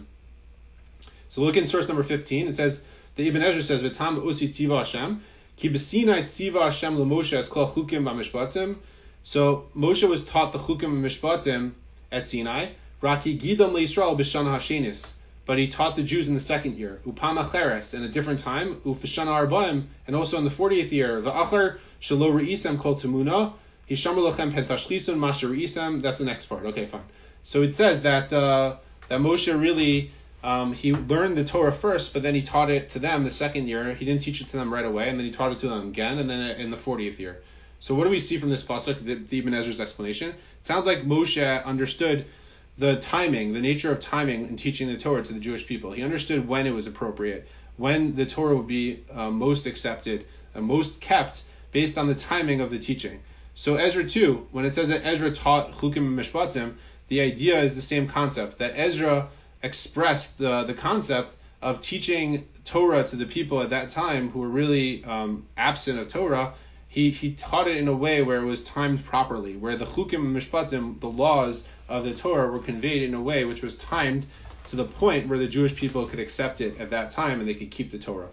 So look in source number 15. It says, the Ibn Ezra says, V'tam V'osi Tziva Hashem, ki b'sinai Tziva Hashem l'Moshe as kol chukim v'mishpatim. So Moshe was taught the chukim and mishpatim at Sinai. Raki Gidam leYisrael b'shana hashenis, but he taught the Jews in the second year. Upam acheres, in a different time. Ufeshana arbaim, and also in the 40th year. V'acher shelo reisem kol temuna, hishamar lachem pentashlisun masher reisem. That's the next part. Okay, fine. So it says that Moshe really he learned the Torah first, but then he taught it to them the second year. He didn't teach it to them right away, and then he taught it to them again, and then in the 40th year. So what do we see from this pasuk, the Ibn Ezra's explanation? It sounds like Moshe understood the timing, the nature of timing in teaching the Torah to the Jewish people. He understood when it was appropriate, when the Torah would be most accepted and most kept based on the timing of the teaching. So Ezra too, when it says that Ezra taught Chukim and Mishpatim, the idea is the same concept, that Ezra expressed the concept of teaching Torah to the people at that time who were really absent of Torah. He taught it in a way where it was timed properly, where the Chukim and Mishpatim, the laws of the Torah, were conveyed in a way which was timed to the point where the Jewish people could accept it at that time and they could keep the Torah.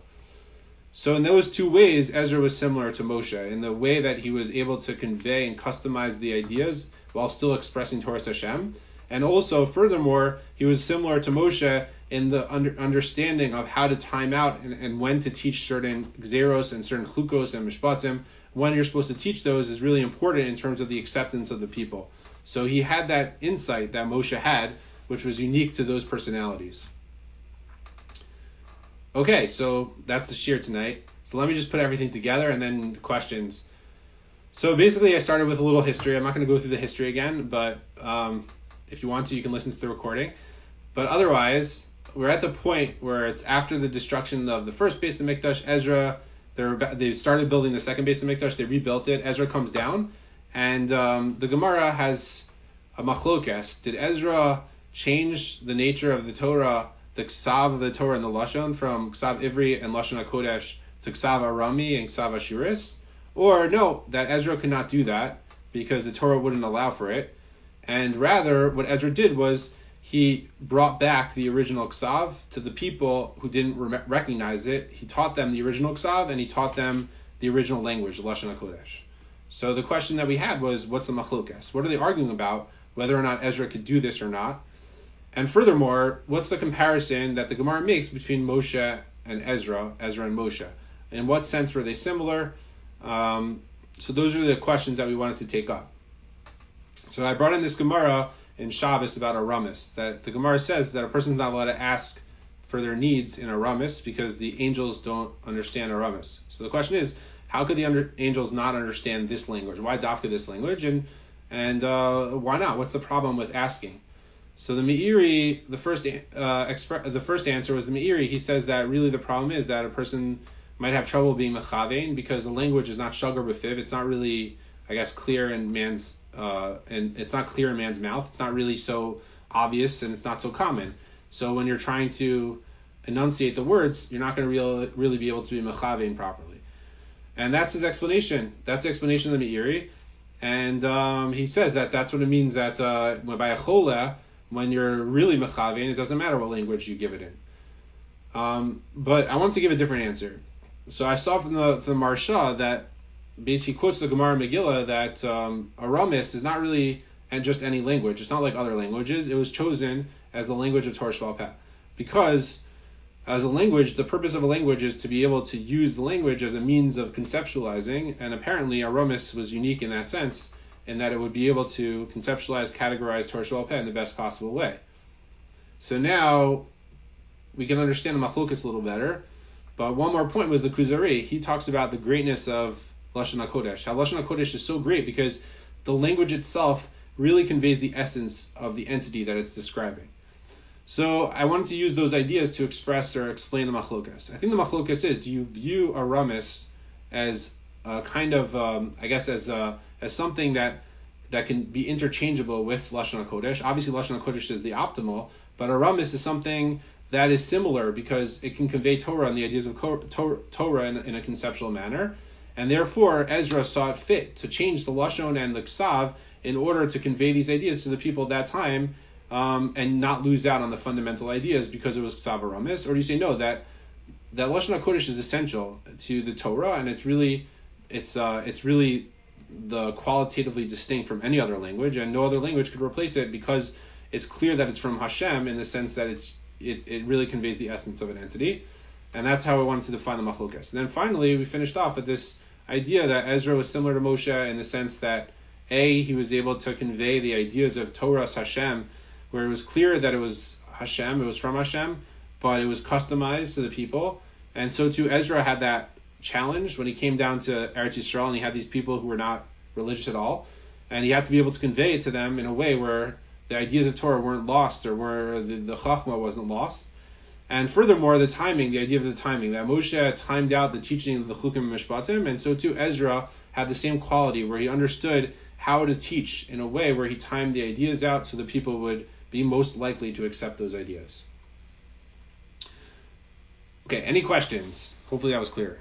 So in those two ways, Ezra was similar to Moshe, in the way that he was able to convey and customize the ideas while still expressing Torah Hashem. And also, furthermore, he was similar to Moshe in the understanding of how to time out and when to teach certain gzeros and certain chukos and mishpatim. When you're supposed to teach those is really important in terms of the acceptance of the people. So he had that insight that Moshe had, which was unique to those personalities. Okay, so that's the shir tonight. So let me just put everything together and then questions. So basically I started with a little history. I'm not going to go through the history again, but if you want to, you can listen to the recording. But otherwise, we're at the point where it's after the destruction of the first Beis HaMikdash. Ezra, they started building the second Beis HaMikdash. They rebuilt it. Ezra comes down, and the Gemara has a machlokes. Did Ezra change the nature of the Torah, the Ksav of the Torah and the Lashon, from Ksav Ivri and Lashon HaKodesh to Ksav Arami and Ksav Ashuris? Or no, that Ezra could not do that because the Torah wouldn't allow for it. And rather, what Ezra did was he brought back the original Ksav to the people who didn't recognize it. He taught them the original Ksav, and he taught them the original language, Lashon HaKodesh. So the question that we had was, what's the machlokes? What are they arguing about, whether or not Ezra could do this or not? And furthermore, what's the comparison that the Gemara makes between Moshe and Ezra and Moshe? In what sense were they similar? So those are the questions that we wanted to take up. So I brought in this Gemara in Shabbos about Aramis, that the Gemara says that a person's not allowed to ask for their needs in Aramis because the angels don't understand Aramis. So the question is, how could the angels not understand this language? Why dafka this language? And why not? What's the problem with asking? So the Meiri, the first answer was the Meiri. He says that really the problem is that a person might have trouble being mechavein because the language is not shagar b'fiv. It's not really, I guess, clear in man's and it's not clear in man's mouth. It's not really so obvious and it's not so common. So when you're trying to enunciate the words, you're not going to really be able to be mechavein properly. And that's his explanation. That's the explanation of the Meiri. And he says that that's what it means that by a chola, when you're really mechavein, it doesn't matter what language you give it in. But I wanted to give a different answer. So I saw from the Marsha that basically quotes the Gemara Megillah that Aramis is not really just any language. It's not like other languages. It was chosen as the language of Torah Sheba'al Peh because as a language, the purpose of a language is to be able to use the language as a means of conceptualizing, and apparently Aramis was unique in that sense, in that it would be able to conceptualize, categorize Torah Sheba'al Peh in the best possible way. So now we can understand the Machlokas a little better, but one more point was the Kuzari. He talks about the greatness of Lashon HaKodesh, how Lashon HaKodesh is so great because the language itself really conveys the essence of the entity that it's describing. So I wanted to use those ideas to express or explain the Machlokas. I think the Machlokas is, do you view Aramis as a kind of, as something that can be interchangeable with Lashon HaKodesh? Obviously Lashon HaKodesh is the optimal, but Aramis is something that is similar because it can convey Torah and the ideas of Torah in a conceptual manner. And therefore, Ezra saw it fit to change the Lashon and the Ksav in order to convey these ideas to the people at that time, and not lose out on the fundamental ideas because it was Ksav Aramis? Or do you say no, that Lashon HaKodesh is essential to the Torah, and it's really the qualitatively distinct from any other language, and no other language could replace it because it's clear that it's from Hashem in the sense that it really conveys the essence of an entity. And that's how I wanted to define the Machlokas. And then finally, we finished off with this idea that Ezra was similar to Moshe in the sense that he was able to convey the ideas of Torah's Hashem, where it was clear that it was Hashem, it was from Hashem, but it was customized to the people. And so too Ezra had that challenge when he came down to Eretz Yisrael, and he had these people who were not religious at all, and he had to be able to convey it to them in a way where the ideas of Torah weren't lost, or where the Chachma wasn't lost. And furthermore, the idea of the timing, that Moshe timed out the teaching of the Chukim and Mishpatim, and so too Ezra had the same quality, where he understood how to teach in a way where he timed the ideas out so the people would be most likely to accept those ideas. Okay, any questions? Hopefully that was clear.